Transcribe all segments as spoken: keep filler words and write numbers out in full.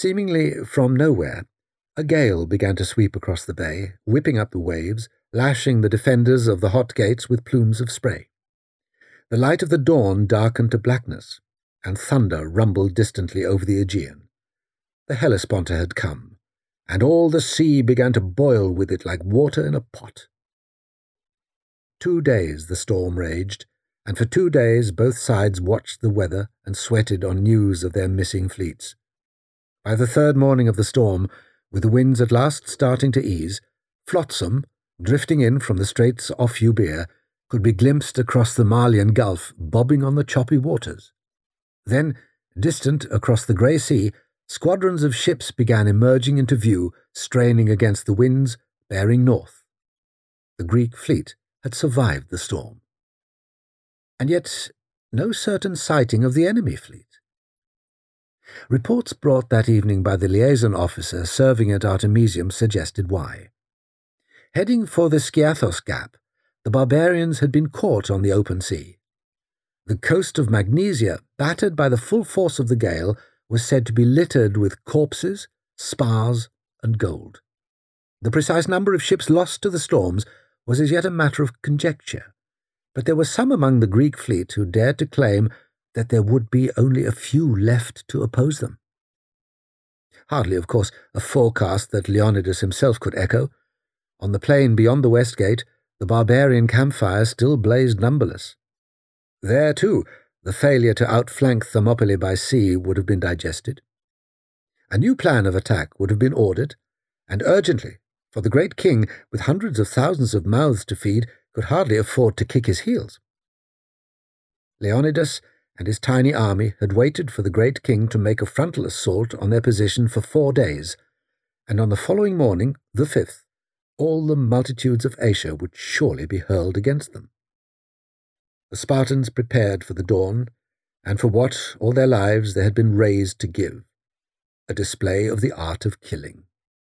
Seemingly from nowhere, a gale began to sweep across the bay, whipping up the waves, lashing the defenders of the Hot Gates with plumes of spray. The light of the dawn darkened to blackness, and thunder rumbled distantly over the Aegean. The Hellesponta had come, and all the sea began to boil with it like water in a pot. Two days the storm raged, and for two days both sides watched the weather and sweated on news of their missing fleets. By the third morning of the storm, with the winds at last starting to ease, Flotsam, drifting in from the straits off Euboea, could be glimpsed across the Malian Gulf, bobbing on the choppy waters. Then, distant across the grey sea, squadrons of ships began emerging into view, straining against the winds, bearing north. The Greek fleet had survived the storm. And yet no certain sighting of the enemy fleet. Reports brought that evening by the liaison officer serving at Artemisium suggested why. Heading for the Skiathos Gap, the barbarians had been caught on the open sea. The coast of Magnesia, battered by the full force of the gale, was said to be littered with corpses, spars, and gold. The precise number of ships lost to the storms was as yet a matter of conjecture, but there were some among the Greek fleet who dared to claim that there would be only a few left to oppose them. Hardly, of course, a forecast that Leonidas himself could echo. On the plain beyond the West Gate, the barbarian campfires still blazed numberless. There, too, the failure to outflank Thermopylae by sea would have been digested. A new plan of attack would have been ordered, and urgently, for the great king, with hundreds of thousands of mouths to feed, could hardly afford to kick his heels. Leonidas and his tiny army had waited for the great king to make a frontal assault on their position for four days, and on the following morning, the fifth, all the multitudes of Asia would surely be hurled against them. The Spartans prepared for the dawn, and for what all their lives they had been raised to give, a display of the art of killing.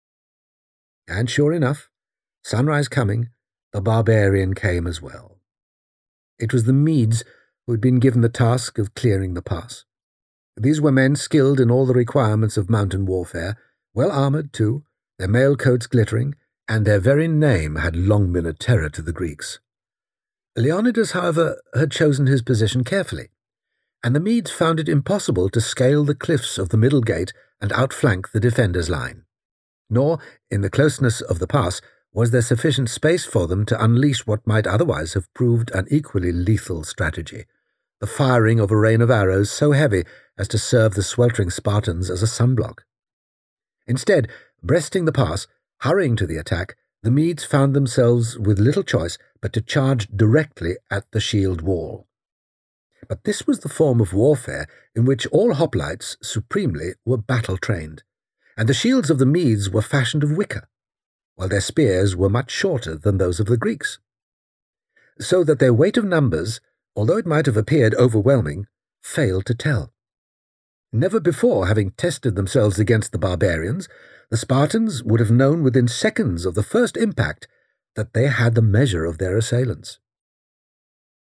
And sure enough, sunrise coming, the barbarian came as well. It was the Medes who had been given the task of clearing the pass. These were men skilled in all the requirements of mountain warfare, well armoured too, their mail coats glittering, and their very name had long been a terror to the Greeks. Leonidas, however, had chosen his position carefully, and the Medes found it impossible to scale the cliffs of the middle gate and outflank the defenders' line. Nor, in the closeness of the pass, was there sufficient space for them to unleash what might otherwise have proved an equally lethal strategy, the firing of a rain of arrows so heavy as to serve the sweltering Spartans as a sunblock. Instead, breasting the pass, hurrying to the attack, the Medes found themselves with little choice but to charge directly at the shield wall. But this was the form of warfare in which all hoplites supremely were battle-trained, and the shields of the Medes were fashioned of wicker, while their spears were much shorter than those of the Greeks. So that their weight of numbers, although it might have appeared overwhelming, failed to tell. Never before having tested themselves against the barbarians, the Spartans would have known within seconds of the first impact that they had the measure of their assailants.